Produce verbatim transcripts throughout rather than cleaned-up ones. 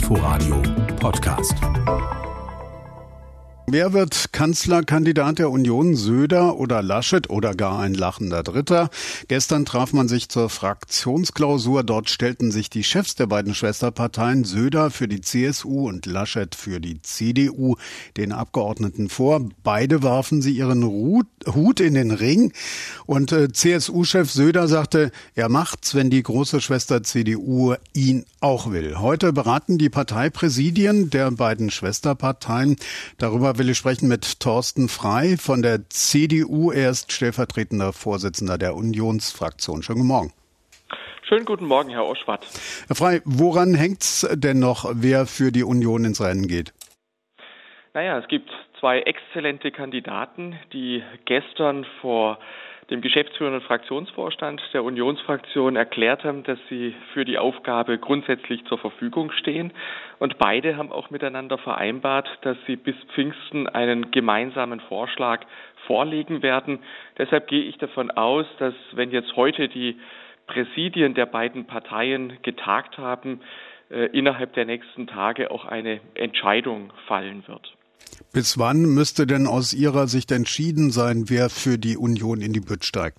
Inforadio Podcast. Wer wird Kanzlerkandidat der Union, Söder oder Laschet oder gar ein lachender Dritter? Gestern traf man sich zur Fraktionsklausur. Dort stellten sich die Chefs der beiden Schwesterparteien, Söder für die C S U und Laschet für die C D U, den Abgeordneten vor. Beide warfen sie ihren Hut in den Ring. Und äh, C S U-Chef Söder sagte, er macht's, wenn die große Schwester C D U ihn auch will. Heute beraten die Parteipräsidien der beiden Schwesterparteien. Darüber will ich sprechen mit Thorsten Frey von der C D U. Er ist stellvertretender Vorsitzender der Unionsfraktion. Schönen guten Morgen. Schönen guten Morgen, Herr Oschwart. Herr Frey, woran hängt's denn noch, wer für die Union ins Rennen geht? Naja, es gibt zwei exzellente Kandidaten, die gestern vor dem geschäftsführenden Fraktionsvorstand der Unionsfraktion erklärt haben, dass sie für die Aufgabe grundsätzlich zur Verfügung stehen. Und beide haben auch miteinander vereinbart, dass sie bis Pfingsten einen gemeinsamen Vorschlag vorlegen werden. Deshalb gehe ich davon aus, dass wenn jetzt heute die Präsidien der beiden Parteien getagt haben, äh, innerhalb der nächsten Tage auch eine Entscheidung fallen wird. Bis wann müsste denn aus Ihrer Sicht entschieden sein, wer für die Union in die Bütt steigt?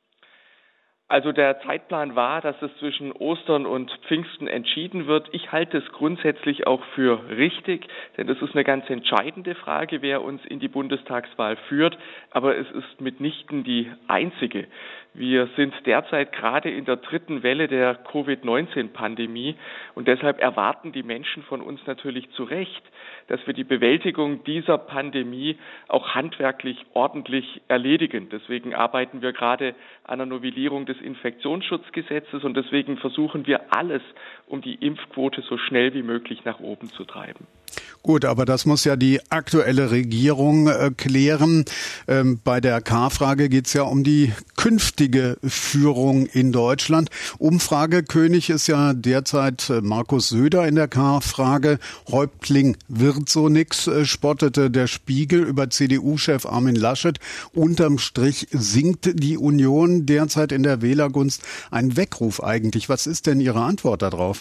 Also der Zeitplan war, dass es zwischen Ostern und Pfingsten entschieden wird. Ich halte es grundsätzlich auch für richtig, denn das ist eine ganz entscheidende Frage, wer uns in die Bundestagswahl führt. Aber es ist mitnichten die einzige. Wir sind derzeit gerade in der dritten Welle der Covid neunzehn Pandemie und deshalb erwarten die Menschen von uns natürlich zu Recht, dass wir die Bewältigung dieser Pandemie auch handwerklich ordentlich erledigen. Deswegen arbeiten wir gerade an einer Novellierung des Infektionsschutzgesetzes und deswegen versuchen wir alles, um die Impfquote so schnell wie möglich nach oben zu treiben. Gut, aber das muss ja die aktuelle Regierung äh, klären. Ähm, bei der K-Frage geht es ja um die künftige Führung in Deutschland. Umfragekönig ist ja derzeit äh, Markus Söder in der K-Frage. Häuptling wird so nix, äh, spottete der Spiegel über C D U-Chef Armin Laschet. Unterm Strich sinkt die Union derzeit in der Wählergunst. Ein Weckruf eigentlich. Was ist denn Ihre Antwort darauf?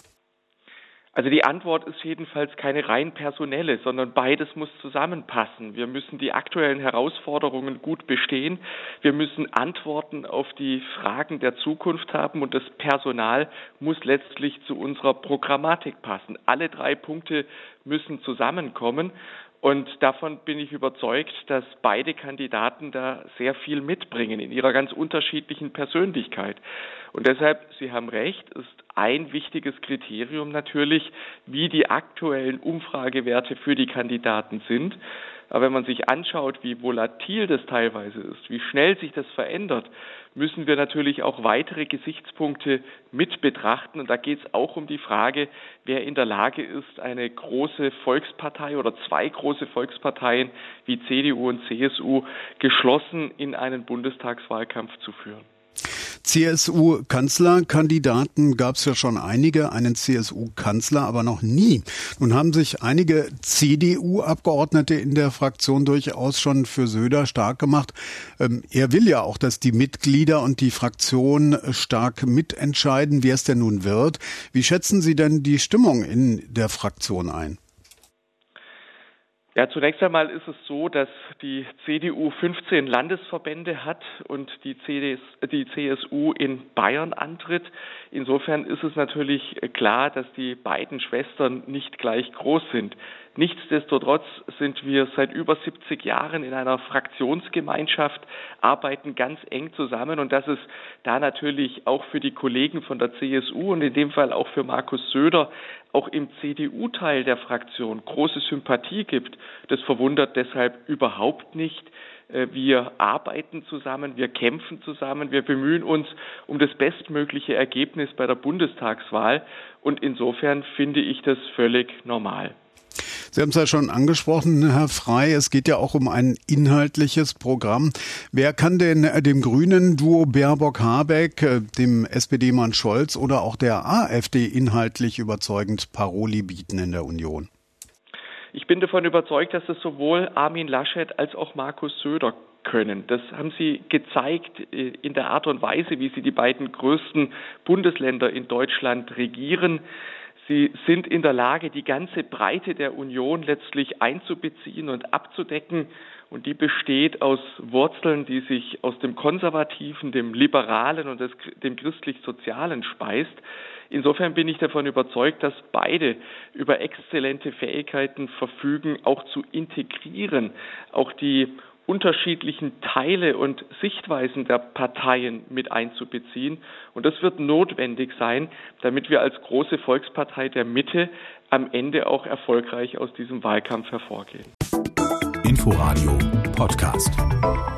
Also die Antwort ist jedenfalls keine rein personelle, sondern beides muss zusammenpassen. Wir müssen die aktuellen Herausforderungen gut bestehen. Wir müssen Antworten auf die Fragen der Zukunft haben und das Personal muss letztlich zu unserer Programmatik passen. Alle drei Punkte müssen zusammenkommen. Und davon bin ich überzeugt, dass beide Kandidaten da sehr viel mitbringen in ihrer ganz unterschiedlichen Persönlichkeit. Und deshalb, Sie haben recht, ist ein wichtiges Kriterium natürlich, wie die aktuellen Umfragewerte für die Kandidaten sind. Aber wenn man sich anschaut, wie volatil das teilweise ist, wie schnell sich das verändert, müssen wir natürlich auch weitere Gesichtspunkte mit betrachten. Und da geht es auch um die Frage, wer in der Lage ist, eine große Volkspartei oder zwei große Volksparteien wie C D U und C S U geschlossen in einen Bundestagswahlkampf zu führen. C S U-Kanzlerkandidaten gab es ja schon einige, einen C S U-Kanzler aber noch nie. Nun haben sich einige C D U-Abgeordnete in der Fraktion durchaus schon für Söder stark gemacht. Ähm, er will ja auch, dass die Mitglieder und die Fraktion stark mitentscheiden, wer es denn nun wird. Wie schätzen Sie denn die Stimmung in der Fraktion ein? Ja, zunächst einmal ist es so, dass die C D U fünfzehn Landesverbände hat und die C S U in Bayern antritt. Insofern ist es natürlich klar, dass die beiden Schwestern nicht gleich groß sind. Nichtsdestotrotz sind wir seit über siebzig Jahren in einer Fraktionsgemeinschaft, arbeiten ganz eng zusammen und dass es da natürlich auch für die Kollegen von der C S U und in dem Fall auch für Markus Söder auch im C D U-Teil der Fraktion große Sympathie gibt, das verwundert deshalb überhaupt nicht. Wir arbeiten zusammen, wir kämpfen zusammen, wir bemühen uns um das bestmögliche Ergebnis bei der Bundestagswahl und insofern finde ich das völlig normal. Sie haben es ja schon angesprochen, Herr Frey, es geht ja auch um ein inhaltliches Programm. Wer kann denn dem grünen Duo Baerbock-Habeck, dem S P D-Mann Scholz oder auch der AfD inhaltlich überzeugend Paroli bieten in der Union? Ich bin davon überzeugt, dass es sowohl Armin Laschet als auch Markus Söder können. Das haben sie gezeigt in der Art und Weise, wie sie die beiden größten Bundesländer in Deutschland regieren. Sie sind in der Lage, die ganze Breite der Union letztlich einzubeziehen und abzudecken. Und die besteht aus Wurzeln, die sich aus dem Konservativen, dem Liberalen und des, dem Christlich-Sozialen speist. Insofern bin ich davon überzeugt, dass beide über exzellente Fähigkeiten verfügen, auch zu integrieren, auch die unterschiedlichen Teile und Sichtweisen der Parteien mit einzubeziehen. Und das wird notwendig sein, damit wir als große Volkspartei der Mitte am Ende auch erfolgreich aus diesem Wahlkampf hervorgehen. Inforadio Podcast.